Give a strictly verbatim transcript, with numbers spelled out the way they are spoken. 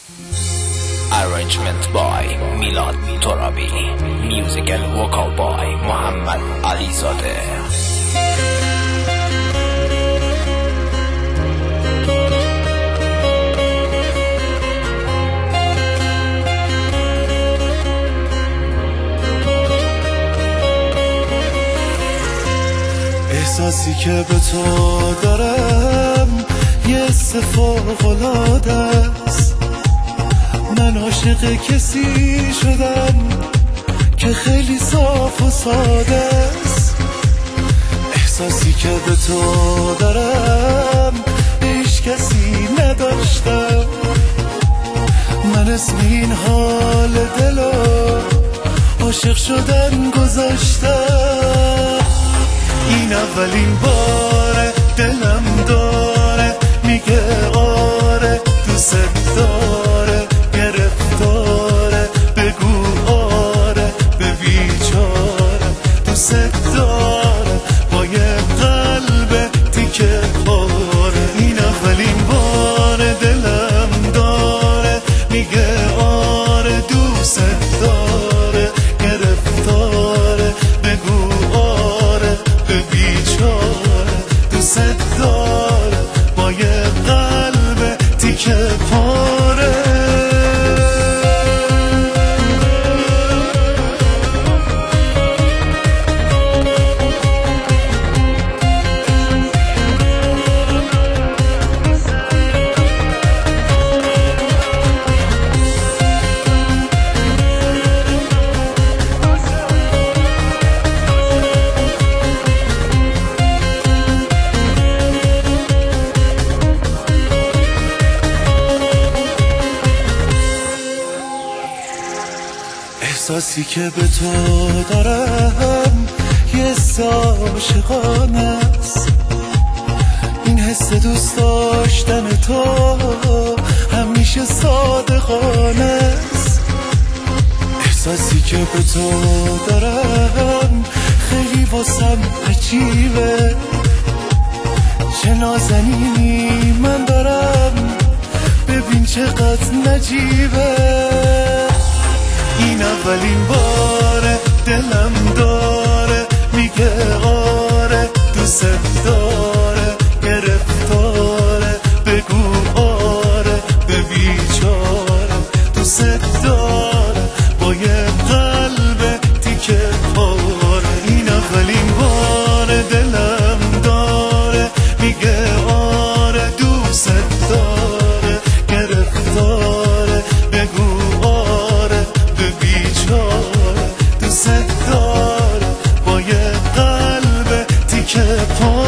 Arrangement by Milad Torabi. Music and vocal by Muhammad Alizadeh. احساسی که به تو دارم یه حس فوق‌العاده است. من عاشق کسی شدم که خیلی صاف و ساده است. احساسی که به تو دارم هیچ کسی نداشتم. من اسم این حال دلو عاشق شدن گذاشتم. این اولین باره دلم داره میگه آره دوست داره، گرفتاره بگو آره به بیچاره دوست داره با یه قلب تیکه پاره. این اولین باره دلم داره میگه آره دوست داره، گرفتاره بگو آره به بیچاره دوست داره با یه قلب تیکه پاره. احساسی که به تو دارم یه حس عاشقانه است. این حس دوست داشتن تو همیشه صادقانه است. احساسی که به تو دارم خیلی واسم عجیبه. چه نازنینی من دارم ببین چقدر نجیبه. این اولین باره دلم داره میگه آره دوست داره، گرفتاره بگو آره به بیچاره دوست داره با یه قلب تیکه پاره. این اولین باره دلم داره میگه آره دوست داره، گرفتاره بگو آره بیچاره دوست داره با یه قلب تیکه پاره.